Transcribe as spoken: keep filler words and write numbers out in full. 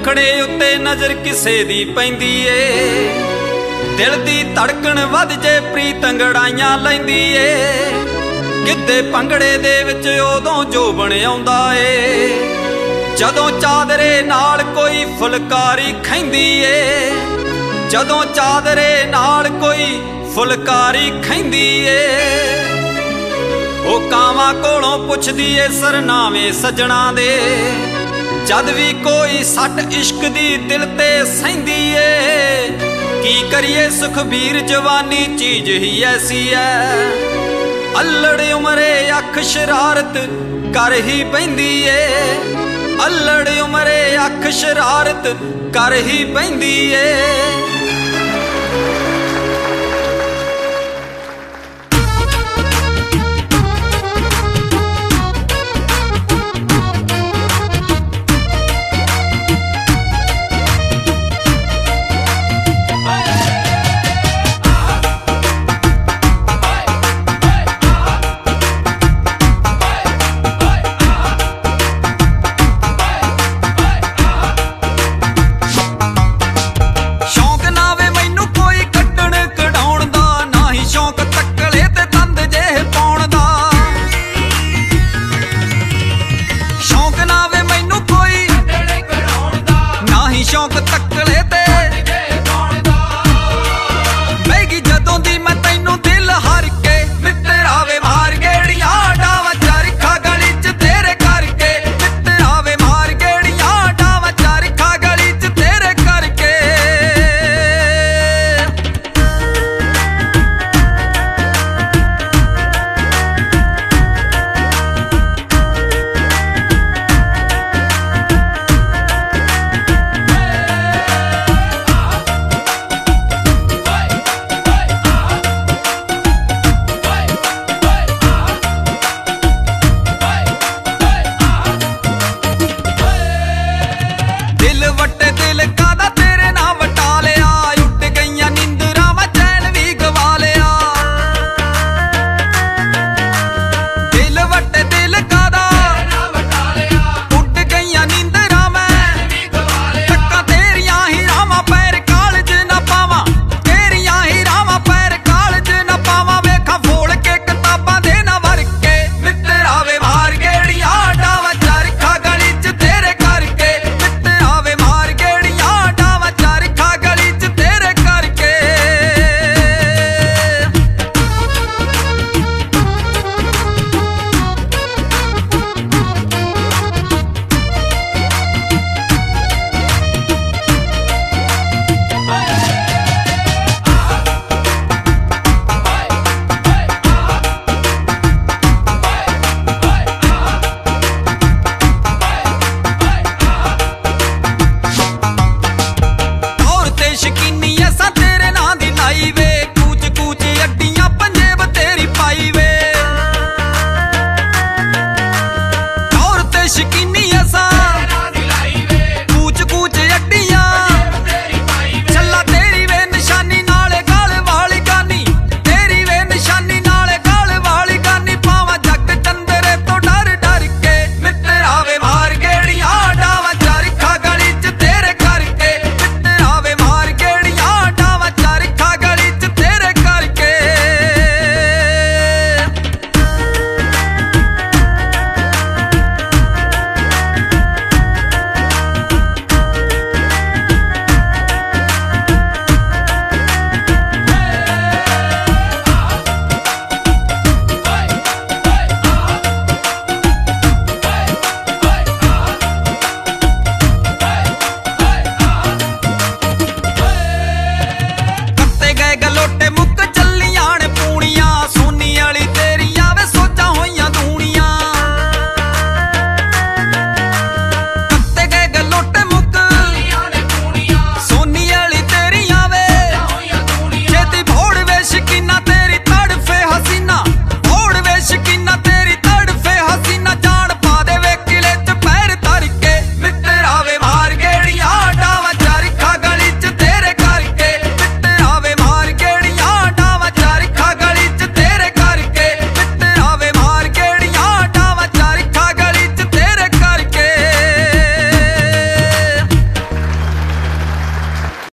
मुखड़े उत्ते नज़र किसे दी पैंदी ए, दिल दी धड़कन वध जे प्रीत अंगड़ाइयां लैंदी ए। गिद्धे भंगड़े दे विच उदों जोबन आउंदा ए, जदों चादरे नाल कोई फुलकारी खैंदी ए, जदों चादरे नाल कोई फुलकारी खैंदी ए। ओ कावां कोलों पुछदी ए सरनावे सजना दे, जद भी कोई सट इश्क दी दिल ते सैंदी ए। की करिए सुखबीर जवानी चीज ही ऐसी है, अल्लड़ उमरे अख शरारत कर ही पैंदी ए, अल्लड़ उमरे अख शरारत कर ही पैंदी ए। शौक तकले ते मैगी जदों दी मैं तैनू दिल हार के, मित्तरा वे मार गेड़ियां डावा चरखा गली च तेरे करके, मित्तरा वे मार गेड़ियां डावा चरखा गली च तेरे करके। शिकीन